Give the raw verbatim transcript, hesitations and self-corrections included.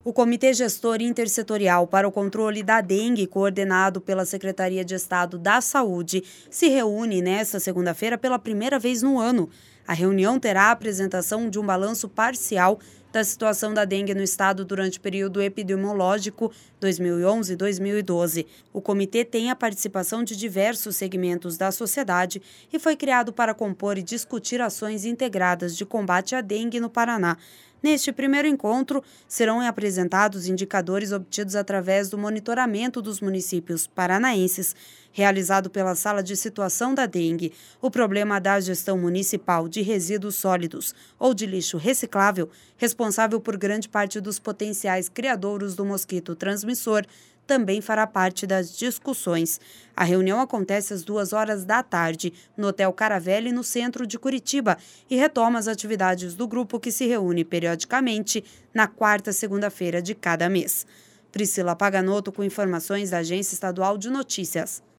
O Comitê Gestor Intersetorial para o Controle da Dengue, coordenado pela Secretaria de Estado da Saúde, se reúne nesta segunda-feira pela primeira vez no ano. A reunião terá a apresentação de um balanço parcial da situação da dengue no estado durante o período epidemiológico dois mil e onze a dois mil e doze. O comitê tem a participação de diversos segmentos da sociedade e foi criado para compor e discutir ações integradas de combate à dengue no Paraná. Neste primeiro encontro, serão apresentados indicadores obtidos através do monitoramento dos municípios paranaenses, realizado pela Sala de Situação da Dengue, o problema da gestão municipal de resíduos sólidos ou de lixo reciclável, responsável por grande parte dos potenciais criadouros do mosquito transmissor, também fará parte das discussões. A reunião acontece às duas horas da tarde, no Hotel Caravelli, no centro de Curitiba, e retoma as atividades do grupo que se reúne periodicamente na quarta segunda-feira de cada mês. Priscila Paganotto com informações da Agência Estadual de Notícias.